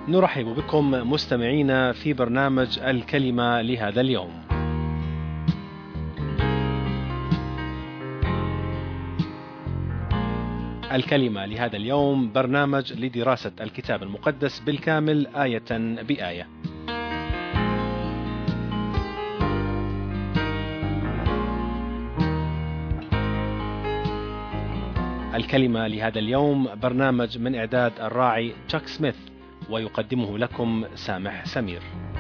نرحب بكم مستمعينا في برنامج الكلمة لهذا اليوم. الكلمة لهذا اليوم برنامج لدراسة الكتاب المقدس بالكامل آية بآية. الكلمة لهذا اليوم برنامج من إعداد الراعي تشاك سميث، ويقدمه لكم سامح سمير.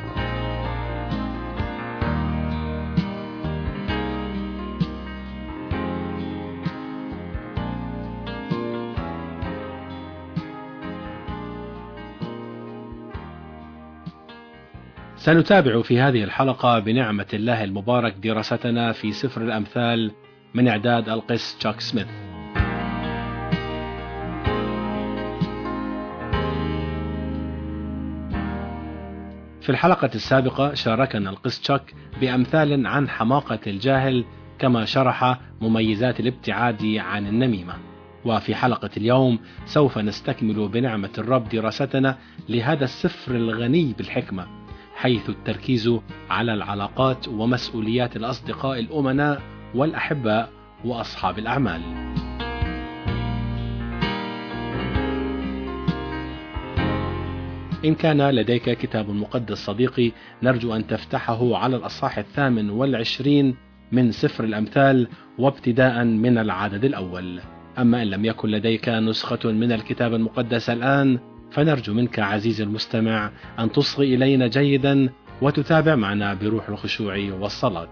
سنتابع في هذه الحلقة بنعمة الله المبارك دراستنا في سفر الأمثال من إعداد القس تشاك سميث. في الحلقة السابقة شاركنا القس تشاك بأمثال عن حماقة الجاهل، كما شرح مميزات الابتعاد عن النميمة. وفي حلقة اليوم سوف نستكمل بنعمة الرب دراستنا لهذا السفر الغني بالحكمة، حيث التركيز على العلاقات ومسؤوليات الأصدقاء الأمناء والأحباء وأصحاب الأعمال. إن كان لديك كتاب مقدس صديقي، نرجو أن تفتحه على الأصحاح 28 من سفر الأمثال، وابتداء من العدد الأول. أما إن لم يكن لديك نسخة من الكتاب المقدس الآن، فنرجو منك عزيزي المستمع أن تصغي إلينا جيدا وتتابع معنا بروح الخشوع والصلاة.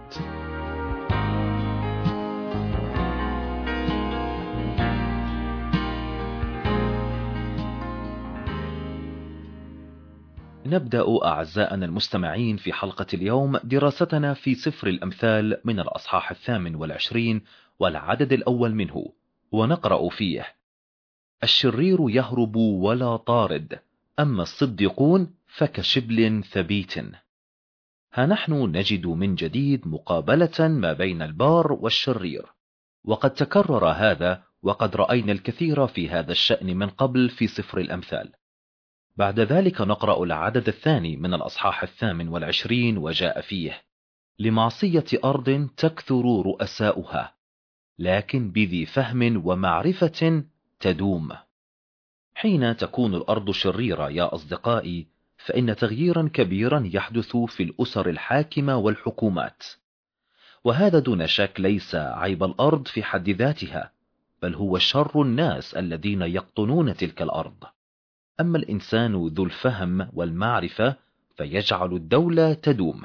نبدأ أعزائنا المستمعين في حلقة اليوم دراستنا في سفر الأمثال من الأصحاح 28 والعدد الأول منه، ونقرأ فيه: الشرير يهرب ولا طارد، أما الصديقون فكشبل ثبيت. ها نحن نجد من جديد مقابلة ما بين البار والشرير، وقد تكرر هذا، وقد رأينا الكثير في هذا الشأن من قبل في سفر الأمثال. بعد ذلك نقرأ العدد الثاني من الأصحاح 28، وجاء فيه: لمعصية أرض تكثر رؤساؤها، لكن بذي فهم ومعرفة تدوم. حين تكون الأرض شريرة يا أصدقائي، فإن تغييرا كبيرا يحدث في الأسر الحاكمة والحكومات، وهذا دون شك ليس عيب الأرض في حد ذاتها، بل هو شر الناس الذين يقطنون تلك الأرض. أما الإنسان ذو الفهم والمعرفة فيجعل الدولة تدوم.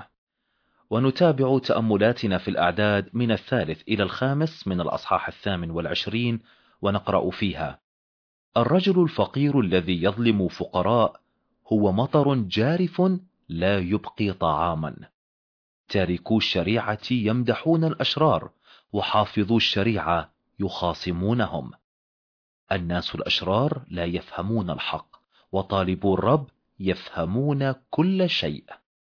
ونتابع تأملاتنا في الأعداد من 3 إلى 5 من الأصحاح 28، ونقرأ فيها: الرجل الفقير الذي يظلم فقراء هو مطر جارف لا يبقي طعاما. تاركو الشريعة يمدحون الأشرار، وحافظو الشريعة يخاصمونهم. الناس الأشرار لا يفهمون الحق، وطالبو الرب يفهمون كل شيء.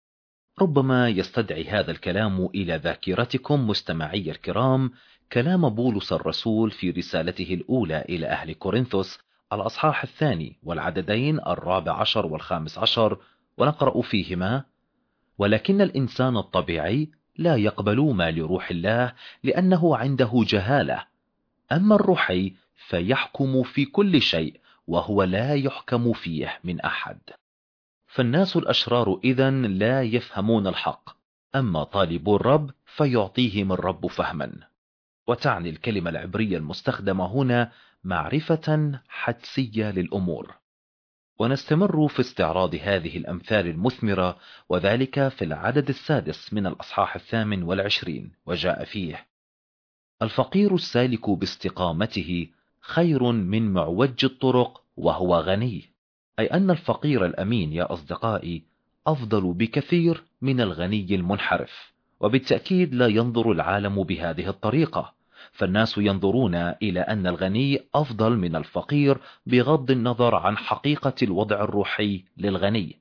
ربما يستدعي هذا الكلام إلى ذاكرتكم مستمعي الكرام كلام بولس الرسول في رسالته الأولى إلى أهل كورنثوس الأصحاح 2 والعددين 14 و15، ونقرأ فيهما: ولكن الإنسان الطبيعي لا يقبل ما لروح الله، لأنه عنده جهالة، أما الروحي فيحكم في كل شيء، وهو لا يحكم فيه من أحد. فالناس الأشرار إذن لا يفهمون الحق، أما طالبو الرب فيعطيهم الرب فهما. وتعني الكلمة العبرية المستخدمة هنا معرفة حدسية للأمور. ونستمر في استعراض هذه الأمثال المثمرة، وذلك في العدد 6 من الأصحاح 28، وجاء فيه: الفقير السالك باستقامته خير من معوج الطرق وهو غني. أي أن الفقير الأمين يا أصدقائي أفضل بكثير من الغني المنحرف. وبالتأكيد لا ينظر العالم بهذه الطريقة، فالناس ينظرون إلى أن الغني أفضل من الفقير بغض النظر عن حقيقة الوضع الروحي للغني.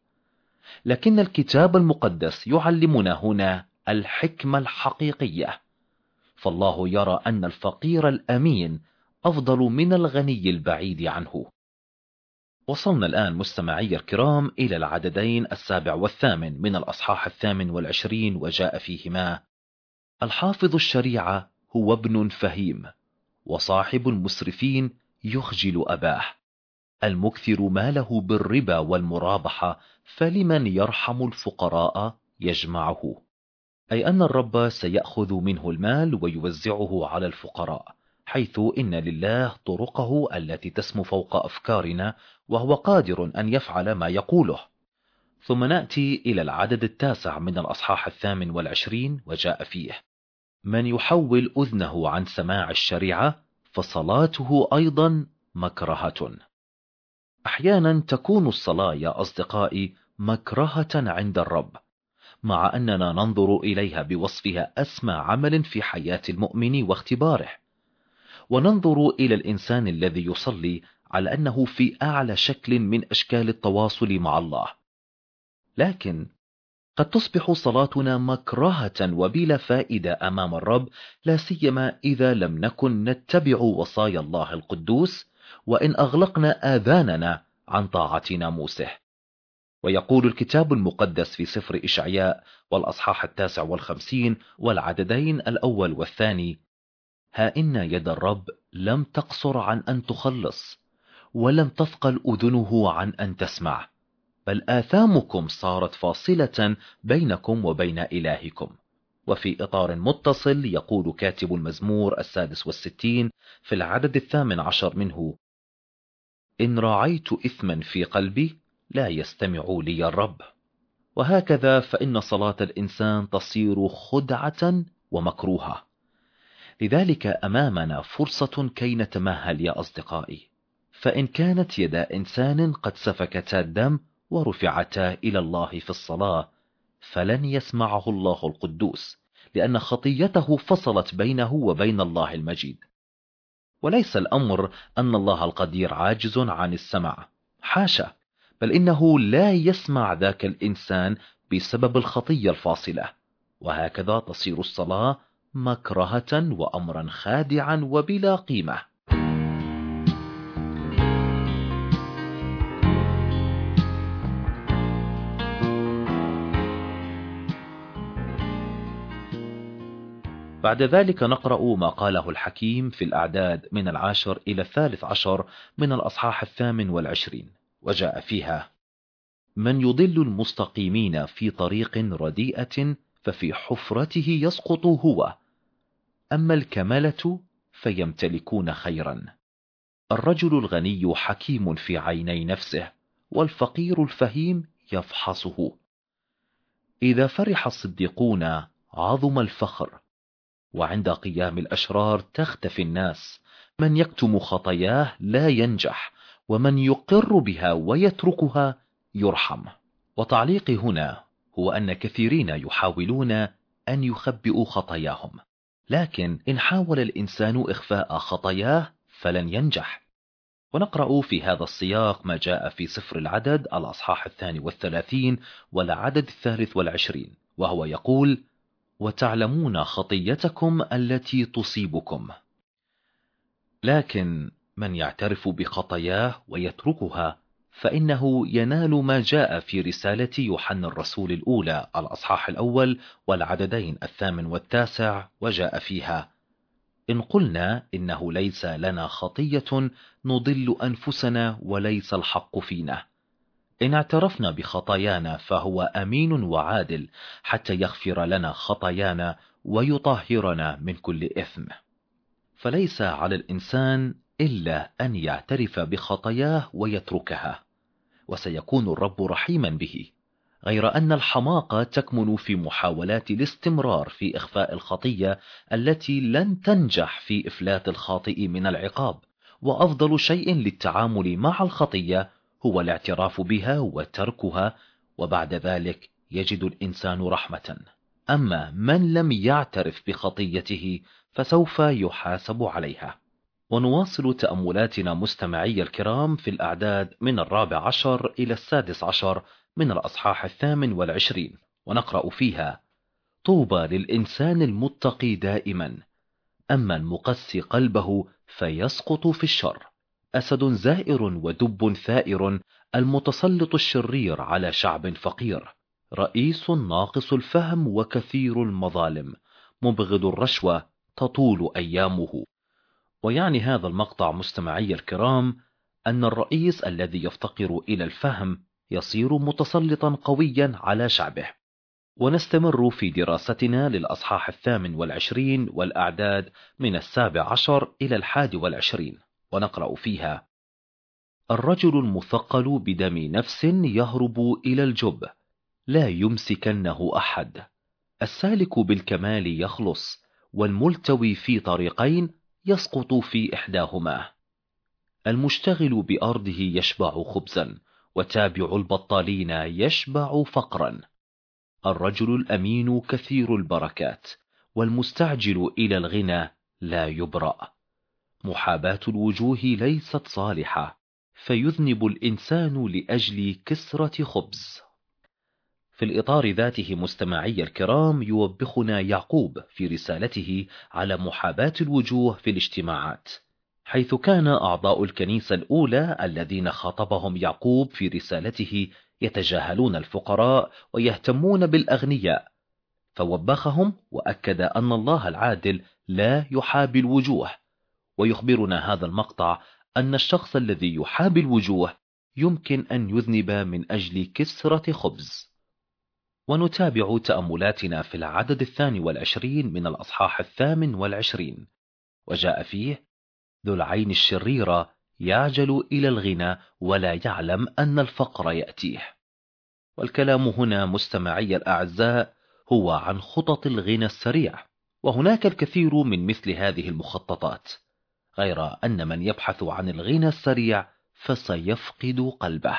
لكن الكتاب المقدس يعلمنا هنا الحكمة الحقيقية، فالله يرى أن الفقير الأمين أفضل من الغني البعيد عنه. وصلنا الآن مستمعي الكرام إلى العددين 7 و8 من الأصحاح 28 وجاء فيهما: الحافظ الشريعة هو ابن فهيم، وصاحب المسرفين يخجل أباه، المكثر ماله بالربا والمرابحة، فلمن يرحم الفقراء يجمعه. أي أن الرب سيأخذ منه المال ويوزعه على الفقراء، حيث إن لله طرقه التي تسمو فوق أفكارنا، وهو قادر أن يفعل ما يقوله. ثم نأتي إلى العدد 9 من الأصحاح 28 وجاء فيه: من يحول أذنه عن سماع الشريعة فصلاته أيضا مكرهة. أحيانا تكون الصلاة يا أصدقائي مكرهة عند الرب، مع أننا ننظر إليها بوصفها أسمى عمل في حياة المؤمن واختباره، وننظر إلى الإنسان الذي يصلي على أنه في أعلى شكل من أشكال التواصل مع الله. لكن قد تصبح صلاتنا مكرهة وبلا فائدة أمام الرب، لا سيما إذا لم نكن نتبع وصايا الله القدوس، وإن أغلقنا آذاننا عن طاعة ناموسه. ويقول الكتاب المقدس في سفر إشعياء والأصحاح 59 والعددين 1 و2: ها إن يد الرب لم تقصر عن أن تخلص، ولم تثقل أذنه عن أن تسمع، بل آثامكم صارت فاصلة بينكم وبين إلهكم. وفي إطار متصل يقول كاتب المزمور 66 في العدد 18 منه: إن راعيت إثما في قلبي لا يستمع لي الرب. وهكذا فإن صلاة الإنسان تصير خدعة ومكروهة. لذلك أمامنا فرصة كي نتمهل يا أصدقائي، فإن كانت يدا إنسان قد سفكتا الدم ورفعتا إلى الله في الصلاة، فلن يسمعه الله القدوس، لأن خطيته فصلت بينه وبين الله المجيد. وليس الأمر أن الله القدير عاجز عن السمع، حاشا، بل إنه لا يسمع ذاك الإنسان بسبب الخطية الفاصلة. وهكذا تصير الصلاة مكرهة وأمرا خادعا وبلا قيمة. بعد ذلك نقرأ ما قاله الحكيم في الأعداد من 10 إلى 13 من الأصحاح 28 وجاء فيها: من يضل المستقيمين في طريق رديئة ففي حفرته يسقط هو، أما الكملة فيمتلكون خيرا. الرجل الغني حكيم في عيني نفسه، والفقير الفهيم يفحصه. إذا فرح الصديقون عظم الفخر، وعند قيام الأشرار تختفي الناس. من يكتم خطاياه لا ينجح، ومن يقر بها ويتركها يرحم. وتعليقي هنا هو أن كثيرين يحاولون أن يخبئوا خطاياهم، لكن إن حاول الإنسان إخفاء خطاياه فلن ينجح. ونقرأ في هذا السياق ما جاء في سفر العدد الأصحاح 32 والعدد 23، وهو يقول: وتعلمون خطيتكم التي تصيبكم. لكن من يعترف بخطاياه ويتركها فإنه ينال ما جاء في رسالة يوحنا الرسول الأولى الأصحاح 1 والعددين 8 و9 وجاء فيها: إن قلنا إنه ليس لنا خطية نضل أنفسنا وليس الحق فينا. إن اعترفنا بخطايانا فهو أمين وعادل حتى يغفر لنا خطايانا ويطهرنا من كل إثم. فليس على الإنسان إلا أن يعترف بخطاياه ويتركها، وسيكون الرب رحيما به. غير أن الحماقة تكمن في محاولات الاستمرار في إخفاء الخطية التي لن تنجح في إفلات الخاطئ من العقاب. وأفضل شيء للتعامل مع الخطية هو الاعتراف بها وتركها، وبعد ذلك يجد الإنسان رحمة. أما من لم يعترف بخطيته فسوف يحاسب عليها. ونواصل تأملاتنا مستمعي الكرام في الأعداد من 14 إلى 16 من الأصحاح 28، ونقرأ فيها: طوبى للإنسان المتقي دائما، أما المقسي قلبه فيسقط في الشر. أسد زائر ودب ثائر، المتسلط الشرير على شعب فقير، رئيس ناقص الفهم وكثير المظالم، مبغض الرشوة، تطول أيامه. ويعني هذا المقطع مستمعي الكرام أن الرئيس الذي يفتقر إلى الفهم يصير متسلطا قويا على شعبه. ونستمر في دراستنا للأصحاح 28 والأعداد من 17 إلى 21، ونقرأ فيها: الرجل المثقل بدم نفس يهرب إلى الجب، لا يمسكنه أحد. السالك بالكمال يخلص، والملتوي في طريقين يسقط في إحداهما. المشتغل بأرضه يشبع خبزا، وتابع البطالين يشبع فقرا. الرجل الأمين كثير البركات، والمستعجل إلى الغنى لا يبرأ. محاباة الوجوه ليست صالحة، فيذنب الإنسان لأجل كسرة خبز. في الإطار ذاته مستمعي الكرام، يوبخنا يعقوب في رسالته على محاباة الوجوه في الاجتماعات، حيث كان أعضاء الكنيسة الأولى الذين خاطبهم يعقوب في رسالته يتجاهلون الفقراء ويهتمون بالأغنياء، فوبخهم وأكد أن الله العادل لا يحابي الوجوه. ويخبرنا هذا المقطع أن الشخص الذي يحابي الوجوه يمكن أن يذنب من أجل كسرة خبز. ونتابع تأملاتنا في العدد 22 من الأصحاح 28، وجاء فيه: ذو العين الشريرة يعجل إلى الغنى ولا يعلم أن الفقر يأتيه. والكلام هنا مستمعي الأعزاء هو عن خطط الغنى السريع، وهناك الكثير من مثل هذه المخططات، غير أن من يبحث عن الغنى السريع فسيفقد قلبه.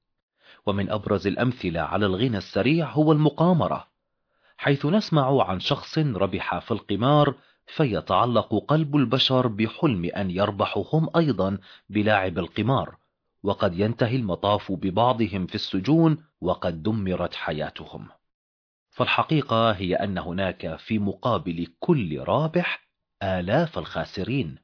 ومن أبرز الأمثلة على الغنى السريع هو المقامرة، حيث نسمع عن شخص ربح في القمار فيتعلق قلب البشر بحلم أن يربحوا هم أيضا بلاعب القمار، وقد ينتهي المطاف ببعضهم في السجون وقد دمرت حياتهم. فالحقيقة هي أن هناك في مقابل كل رابح آلاف الخاسرين.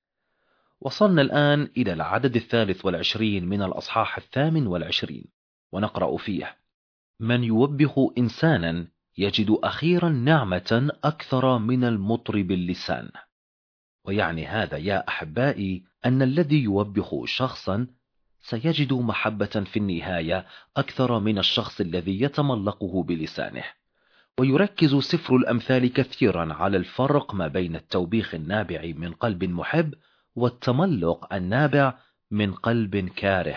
وصلنا الآن إلى العدد 23 من الأصحاح 28، ونقرأ فيه: من يوبخ إنسانا يجد أخيرا نعمة أكثر من المطرب اللسان. ويعني هذا يا أحبائي أن الذي يوبخ شخصا سيجد محبة في النهاية أكثر من الشخص الذي يتملقه بلسانه. ويركز سفر الأمثال كثيرا على الفرق ما بين التوبيخ النابع من قلب محب والتملق النابع من قلب كاره.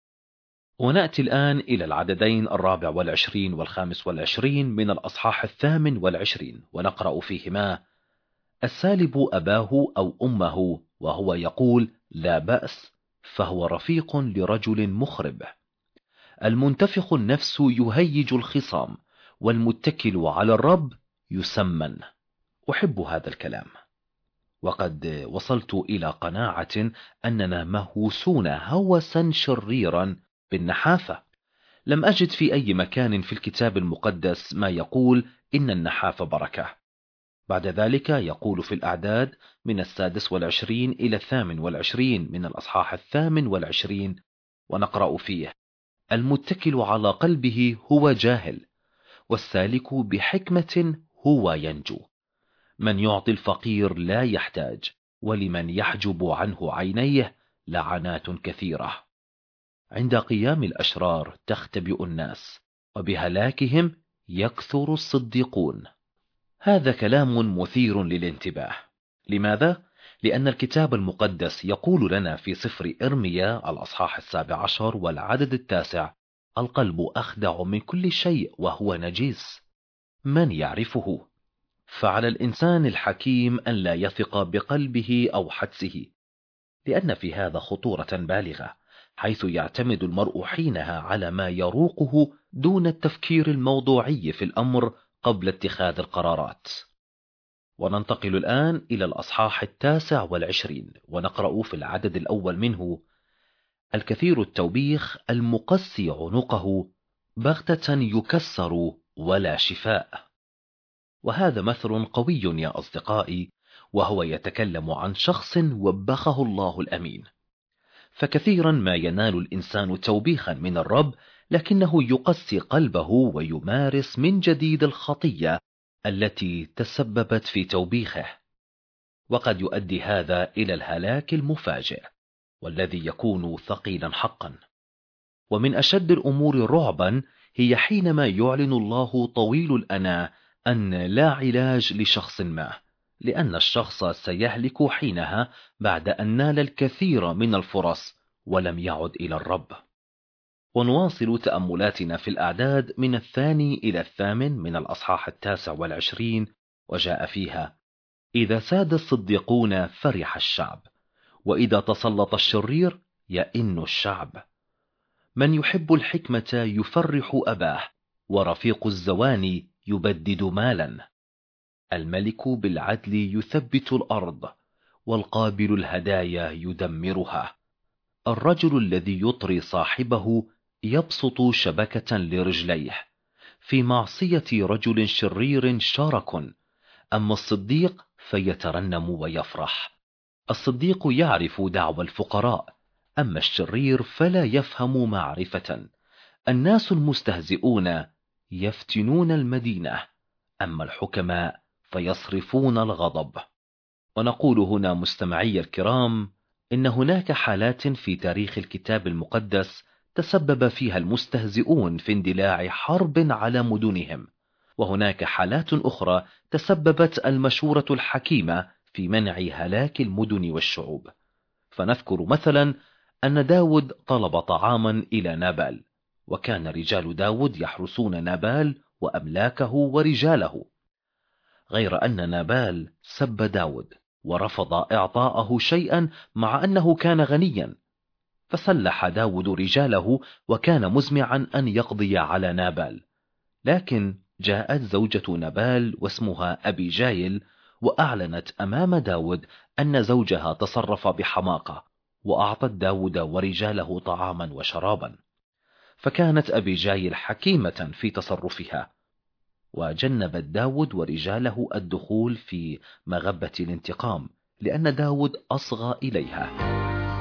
ونأتي الآن إلى العددين 24 و25 من الأصحاح 28، ونقرأ فيهما: السالب أباه أو أمه وهو يقول لا بأس، فهو رفيق لرجل مخرب. المنتفخ النفس يهيج الخصام، والمتكل على الرب يسمن. أحب هذا الكلام، وقد وصلت إلى قناعة أننا مهووسون هوسا شريرا بالنحافة. لم أجد في أي مكان في الكتاب المقدس ما يقول إن النحافة بركة. بعد ذلك يقول في الأعداد من 26 إلى 28 من الأصحاح 28، ونقرأ فيه: المتكل على قلبه هو جاهل، والسالك بحكمة هو ينجو. من يعطي الفقير لا يحتاج، ولمن يحجب عنه عينيه لعنات كثيرة. عند قيام الأشرار تختبئ الناس، وبهلاكهم يكثر الصديقون. هذا كلام مثير للانتباه. لماذا؟ لأن الكتاب المقدس يقول لنا في سفر إرميا الأصحاح 17 والعدد 9: القلب أخدع من كل شيء وهو نجيس، من يعرفه؟ فعلى الإنسان الحكيم أن لا يثق بقلبه أو حدسه، لأن في هذا خطورة بالغة، حيث يعتمد المرء حينها على ما يروقه دون التفكير الموضوعي في الأمر قبل اتخاذ القرارات. وننتقل الآن إلى الأصحاح 29، ونقرأ في العدد الأول منه: الكثير التوبيخ المقسي عنقه بغتة يكسر ولا شفاء. وهذا مثل قوي يا أصدقائي، وهو يتكلم عن شخص وبخه الله الأمين. فكثيرا ما ينال الإنسان توبيخا من الرب، لكنه يقسي قلبه ويمارس من جديد الخطية التي تسببت في توبيخه، وقد يؤدي هذا إلى الهلاك المفاجئ والذي يكون ثقيلا حقا. ومن أشد الأمور رعبا هي حينما يعلن الله طويل الأناة أن لا علاج لشخص ما، لأن الشخص سيهلك حينها بعد أن نال الكثير من الفرص ولم يعد إلى الرب. ونواصل تأملاتنا في الأعداد من 2 إلى 8 من الأصحاح 29، وجاء فيها: إذا ساد الصديقون فرح الشعب، وإذا تسلط الشرير يئن الشعب. من يحب الحكمة يفرح أباه، ورفيق الزواني يبدد مالا. الملك بالعدل يثبت الأرض، والقابل الهدايا يدمرها. الرجل الذي يطري صاحبه يبسط شبكة لرجليه. في معصية رجل شرير شرك، أما الصديق فيترنم ويفرح. الصديق يعرف دعوى الفقراء، أما الشرير فلا يفهم معرفة. الناس المستهزئون يفتنون المدينة، أما الحكماء فيصرفون الغضب. ونقول هنا مستمعي الكرام إن هناك حالات في تاريخ الكتاب المقدس تسبب فيها المستهزئون في اندلاع حرب على مدنهم، وهناك حالات أخرى تسببت المشورة الحكيمة في منع هلاك المدن والشعوب. فنذكر مثلا أن داود طلب طعاما إلى نابال، وكان رجال داود يحرسون نابال وأملاكه ورجاله، غير أن نابال سب داود ورفض إعطاءه شيئا مع أنه كان غنيا. فسلح داود رجاله وكان مزمعا أن يقضي على نابال، لكن جاءت زوجة نابال واسمها أبيجايل وأعلنت أمام داود أن زوجها تصرف بحماقة، وأعطت داود ورجاله طعاما وشرابا. فكانت أبيجايل حكيمة في تصرفها، وجنبت داود ورجاله الدخول في مغبة الانتقام، لأن داود أصغى إليها.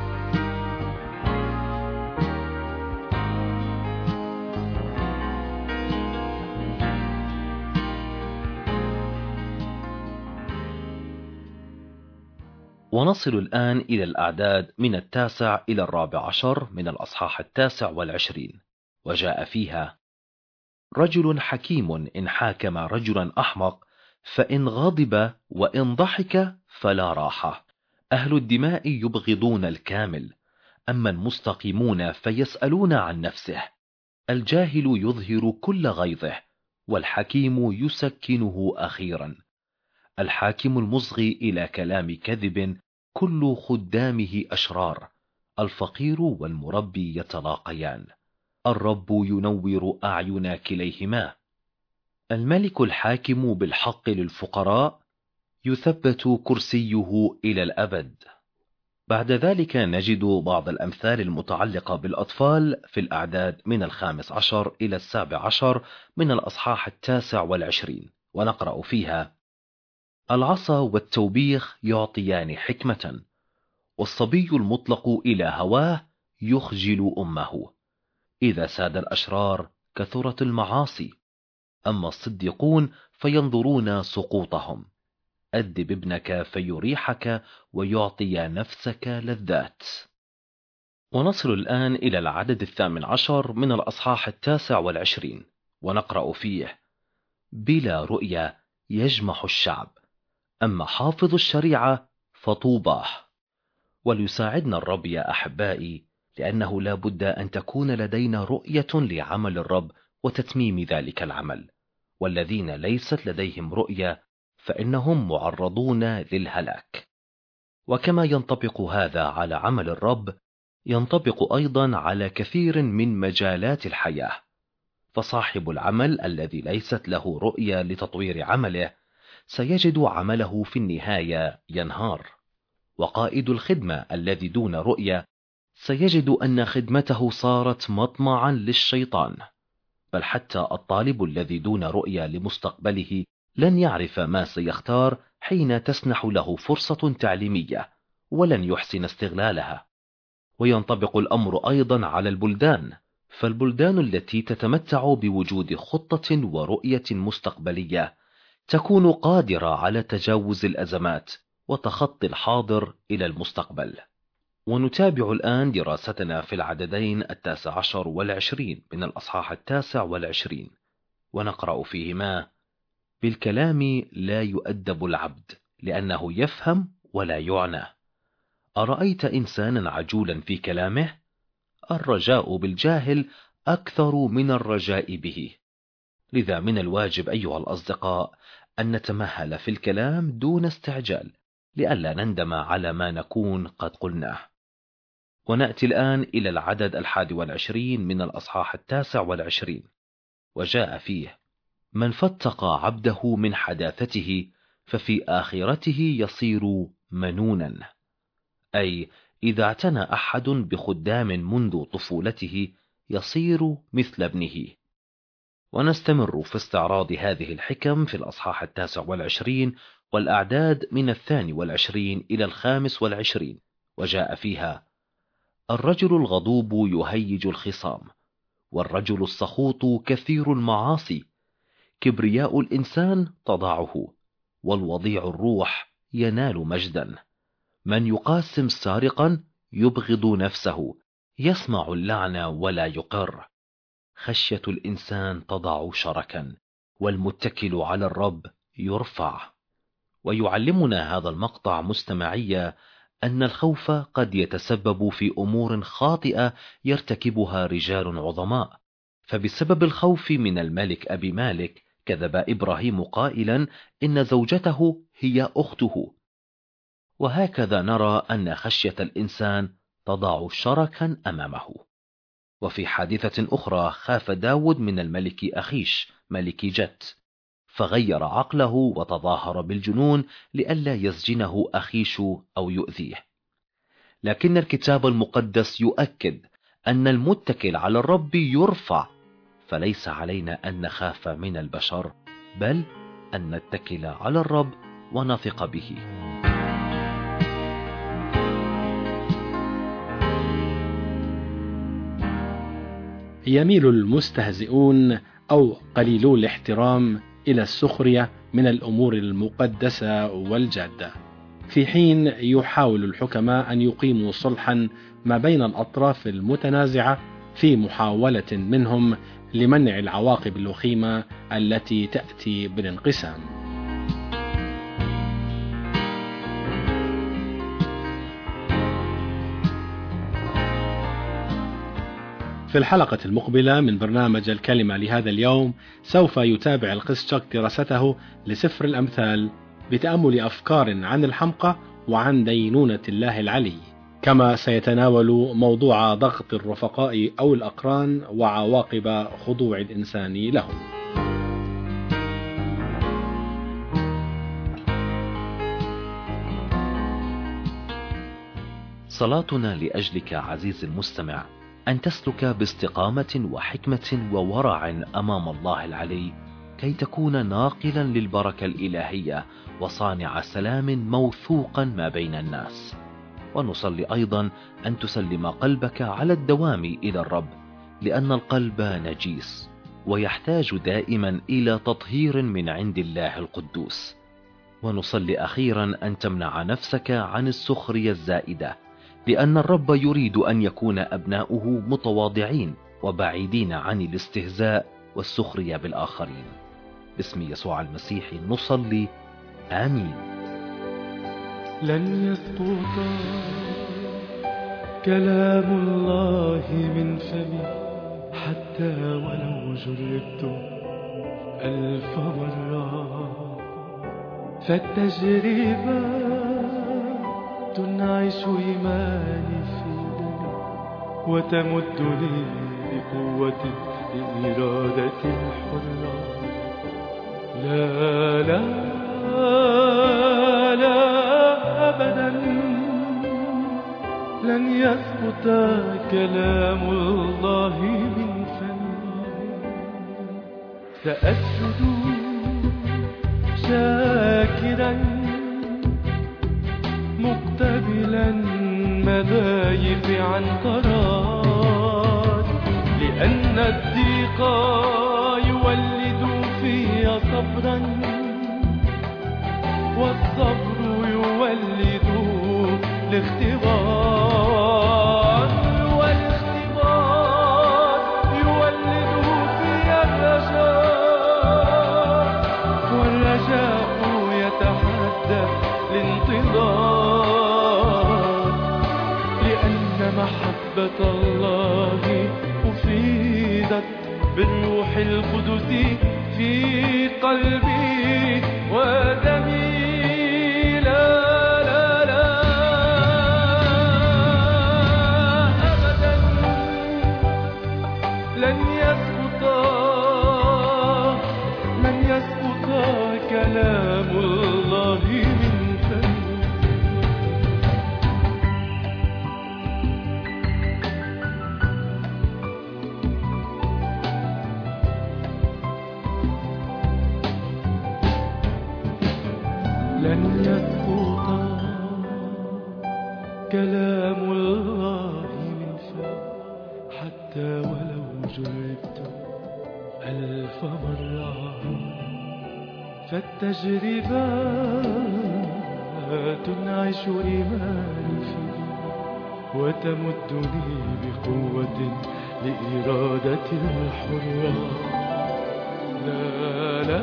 ونصل الآن إلى الأعداد من 9 إلى 14 من الأصحاح 29، وجاء فيها: رجل حكيم إن حاكم رجلا أحمق، فإن غضب وإن ضحك فلا راحة. أهل الدماء يبغضون الكامل، أما المستقيمون فيسألون عن نفسه. الجاهل يظهر كل غيظه، والحكيم يسكنه أخيرا. الحاكم المصغي إلى كلام كذب، كل خدامه أشرار. الفقير والمربي يتلاقيان، الرب ينور أعين كليهما. الملك الحاكم بالحق للفقراء، يثبت كرسيه إلى الأبد. بعد ذلك نجد بعض الأمثال المتعلقة بالأطفال في الأعداد من 15 إلى 17 من الأصحاح 29، ونقرأ فيها: العصا والتوبيخ يعطيان حكمة، والصبي المطلق إلى هواه يخجل أمه. إذا ساد الأشرار كثرت المعاصي، أما الصديقون فينظرون سقوطهم. أدب ابنك فيريحك ويعطي نفسك لذات. ونصل الآن إلى العدد 18 من الأصحاح 29، ونقرأ فيه: بلا رؤيا يجمح الشعب، أما حافظ الشريعة فطوباه. وليساعدنا الرب يا أحبائي، لأنه لا بد أن تكون لدينا رؤية لعمل الرب وتتميم ذلك العمل، والذين ليست لديهم رؤية فإنهم معرضون للهلاك. وكما ينطبق هذا على عمل الرب، ينطبق أيضا على كثير من مجالات الحياة. فصاحب العمل الذي ليست له رؤية لتطوير عمله سيجد عمله في النهاية ينهار، وقائد الخدمة الذي دون رؤية سيجد أن خدمته صارت مطمعا للشيطان. بل حتى الطالب الذي دون رؤية لمستقبله لن يعرف ما سيختار حين تسنح له فرصة تعليمية، ولن يحسن استغلالها. وينطبق الأمر أيضا على البلدان، فالبلدان التي تتمتع بوجود خطة ورؤية مستقبلية تكون قادرة على تجاوز الأزمات وتخطي الحاضر إلى المستقبل. ونتابع الآن دراستنا في العددين 19 و20 من الأصحاح 29، ونقرأ فيهما: بالكلام لا يؤدب العبد لأنه يفهم ولا يعنى. أرأيت إنسانا عجولا في كلامه؟ الرجاء بالجاهل أكثر من الرجاء به. لذا من الواجب أيها الأصدقاء أن نتمهل في الكلام دون استعجال لئلا نندم على ما نكون قد قلناه. ونأتي الآن إلى العدد 21 من الأصحاح 29، وجاء فيه: من فتق عبده من حداثته ففي آخرته يصير منونا. أي إذا اعتنى أحد بخدام منذ طفولته يصير مثل ابنه. ونستمر في استعراض هذه الحكم في الأصحاح 29 والأعداد من 22 إلى 25، وجاء فيها: الرجل الغضوب يهيج الخصام، والرجل السخوط كثير المعاصي. كبرياء الإنسان تضعه، والوضيع الروح ينال مجدا. من يقاسم سارقا يبغض نفسه، يسمع اللعن ولا يقر. خشية الإنسان تضع شركا، والمتكل على الرب يرفع. ويعلمنا هذا المقطع مستمعية أن الخوف قد يتسبب في أمور خاطئة يرتكبها رجال عظماء. فبسبب الخوف من الملك أبي مالك كذب إبراهيم قائلا إن زوجته هي أخته. وهكذا نرى أن خشية الإنسان تضع شركا أمامه. وفي حادثة أخرى خاف داود من الملك أخيش ملك جت، فغير عقله وتظاهر بالجنون لئلا يسجنه أخيش أو يؤذيه. لكن الكتاب المقدس يؤكد أن المتكل على الرب يرفع، فليس علينا أن نخاف من البشر، بل أن نتكل على الرب ونثق به. يميل المستهزئون أو قليلو الاحترام إلى السخرية من الأمور المقدسة والجادة، في حين يحاول الحكماء أن يقيموا صلحا ما بين الأطراف المتنازعة في محاولة منهم لمنع العواقب الوخيمة التي تأتي بالانقسام. في الحلقة المقبلة من برنامج الكلمة لهذا اليوم سوف يتابع القس تشاك دراسته لسفر الأمثال بتأمل أفكار عن الحمقى وعن دينونة الله العلي، كما سيتناول موضوع ضغط الرفقاء أو الأقران وعواقب خضوع الإنسان لهم. صلاتنا لأجلك عزيزي المستمع أن تسلك باستقامة وحكمة وورع أمام الله العلي، كي تكون ناقلا للبركة الإلهية وصانع سلام موثوقا ما بين الناس. ونصلي أيضا أن تسلم قلبك على الدوام إلى الرب، لأن القلب نجيس ويحتاج دائما إلى تطهير من عند الله القدوس. ونصلي أخيرا أن تمنع نفسك عن السخرية الزائدة، لأن الرب يريد أن يكون أبناؤه متواضعين وبعيدين عن الاستهزاء والسخرية بالآخرين. باسم يسوع المسيح نصلي، آمين. لن يسقط كلام الله من فمي حتى ولو جربت 1000 مرة، فالتجربة تنعش إيماني في دمي وتمدني بقوة لإرادة الحرة. لا لا لا أبدا لن يسقط كلام الله من فمي. سأسجد شاكرا مقتبلا ما المذايق عنقرات، لأن الضيق يولد في صبرا، والصبر يولد الاختبار، والاختبار يولد في الرجاء، والرجاء يتحدى الانتظار، لأن محبة الله أفيدت بالروح القدس في قلبي ودمي. لا لا لا أبدا لن يسقط كلام الله من فمي. لن يسقط كلام الله من فمي، حتى ولو جربت 1000 مرة، فالتجربات تنعش إيماني فيه، وتمدني بقوة لإرادة الحرة. لا لا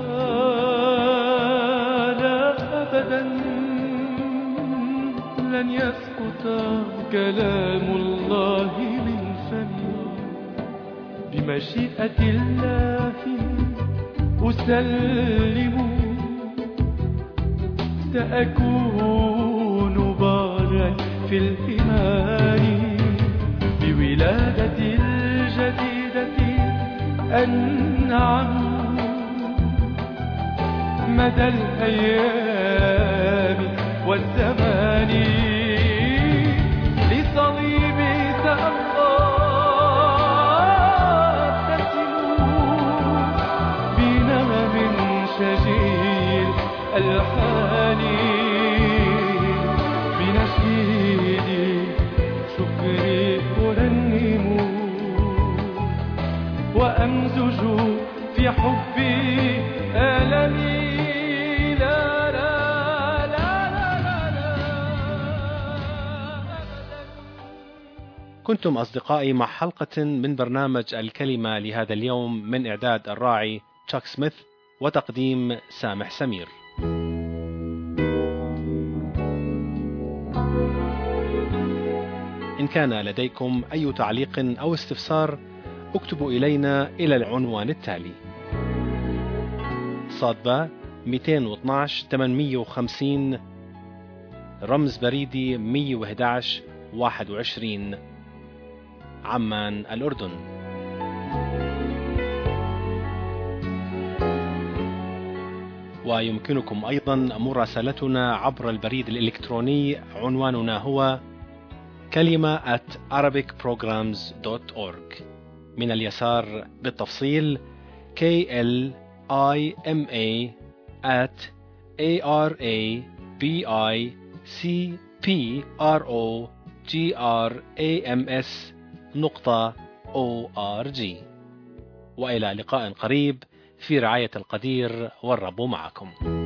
لا أبدا لن يسقط كلام الله من فمي، بمشيئة الله أسلم، سأكون بارا في الإيمان، بولادة الجديدة أنعم مدى الأيام والزمان، لصليبي سأبقى شجيل الحان، بنشيد شكري أرنم، وأمزج في حبي ألمي. لا لا لا لا لا كنتم أصدقائي مع حلقة من برنامج الكلمة لهذا اليوم، من إعداد الراعي تشاك سميث وتقديم سامح سمير. إن كان لديكم أي تعليق أو استفسار اكتبوا إلينا إلى العنوان التالي: صادبة 212 850 رمز بريدي 111 21 عمان الأردن. ويمكنكم أيضا مراسلتنا عبر البريد الإلكتروني، عنواننا هو kalima@arabicprograms.org. من اليسار بالتفصيل KLIMA@arabicprograms.org. وإلى لقاء قريب في رعاية القدير، والرب معكم.